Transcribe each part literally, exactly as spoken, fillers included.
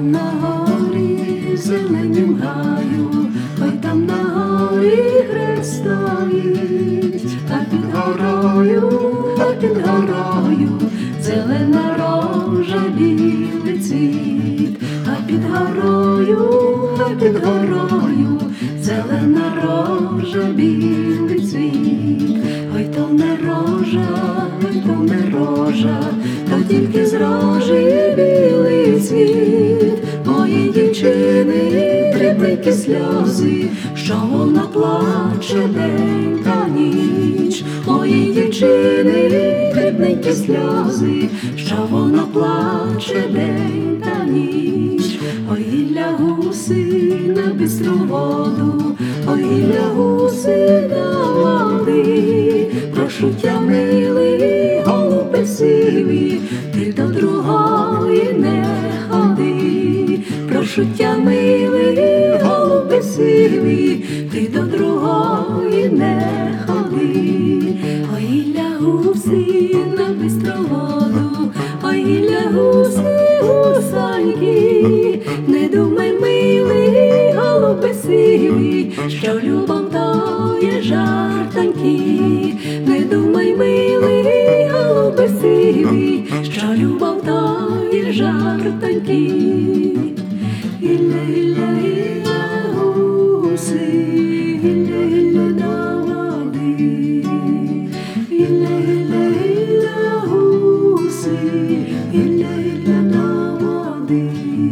там на горі, зеленім гаю, ой там на горі хрест стоїть, а під горою, а під горою зелена рожа, білий цвіт, а під горою, а під горою зелена рожа, білий цвіт. Ой то не рожа, ой то не рожа, то тільки з рожі білий цвіт. Мої дівчини дрібненькі сльози, що вона плаче день та ніч. Мої дівчини дрібненькі сльози, що вона плаче день та ніч. Ой, гілля гуси на бистру воду, ой, гілля гуси на води. Прошу тя, милий, голубе сивий, ти до другої не ходи. Прошу тя, милий, голубе сивий, ти до другої не ходи. Ой, гілля гуси на бистру воду, ой, гілля гуси, гусоньки. Не думай, милий, голубе сивий, що любов то є жартаньки. Не думай, милий, голубе сивий, що любов то є жартаньки. Гілля, гілля, гілля гуси, гілля, гілля на води. Гілля, гілля, гілля гуси, гілля, гілля на води.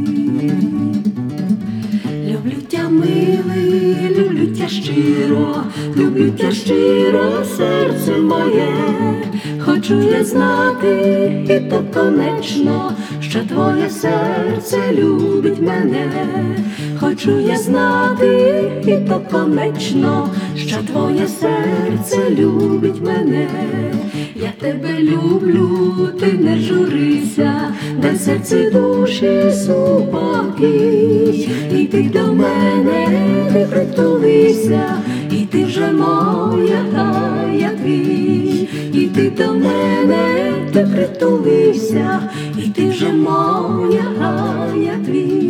Люблю тя, милий, люблю тя щиро, люблю тя щиро, серце моє. Хочу я знати, і то конечно, що твоє серце любить мене. Хочу я знати, і то конечно, що твоє серце любить мене. Я тебе люблю, ти не журися, дай серці душі супокій. І ти до мене не притулися, і ти вже моя, а я твій. І ти до мене не притулися, і ти вже моя, а я твій.